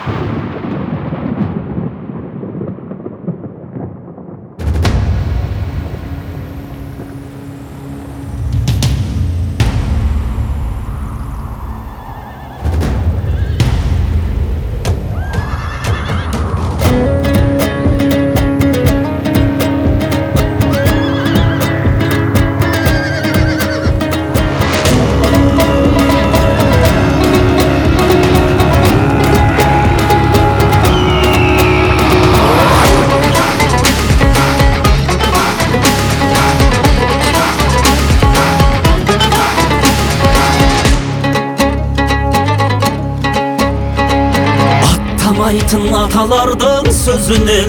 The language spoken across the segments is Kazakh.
Айтын аталардың сөзінен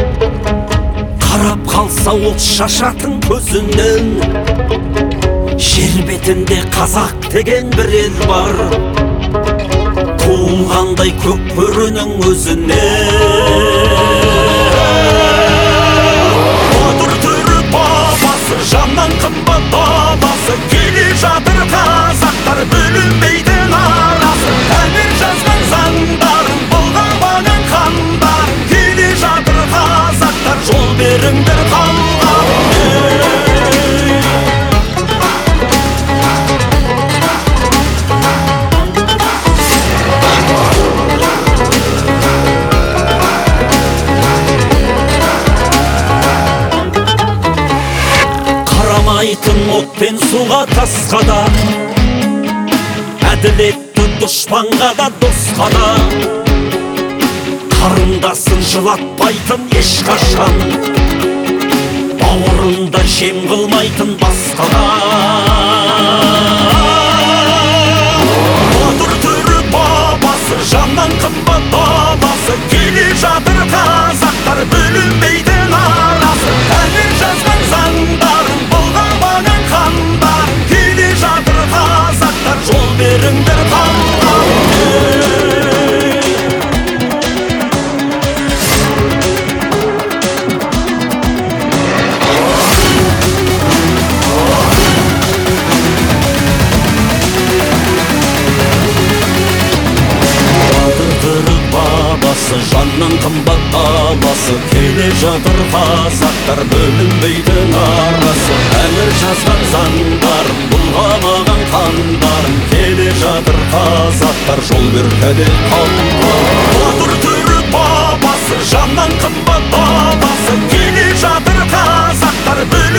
қарап қалса от шашатын көзінен жер бетінде қазақ деген бір ел бар, туылғандай көк бөрінің өзіне. Отыр түрі бабасы, жаннан қымбат бабасы, келе жатыр қазақтар, бөлінбейді арасы. Тәңір жазған заңдарын бұлғамаған хандар, келе жатыр қазақтар, жол беріңдер қалған. Қарамайтын от пен суға тасқа да, әділетті дұшпанға да досқа да, қарындасын жылатпайтын ешқашан, бауырында жем қылмайтын басқаға. Отыр түрі бабасы, жаннан қымбат бабасы, келе жатыр қазақтар, бөлінбейді арасы. Тәңір жазған заңдарын бұлғамаған хандар, келе жатыр қазақтар, жол беріңдер қалған. Жаннан қымбат бабасы, келе жатыр қазақтар, бөлінбейді арасы. Тәңір жазған заңдарын бұлғамаған хандарын, келе жатыр қазақтар, жол беркеде қалған. Отыр түрі бабасы, жаннан қымбат бабасы, келе жатыр қазақтар,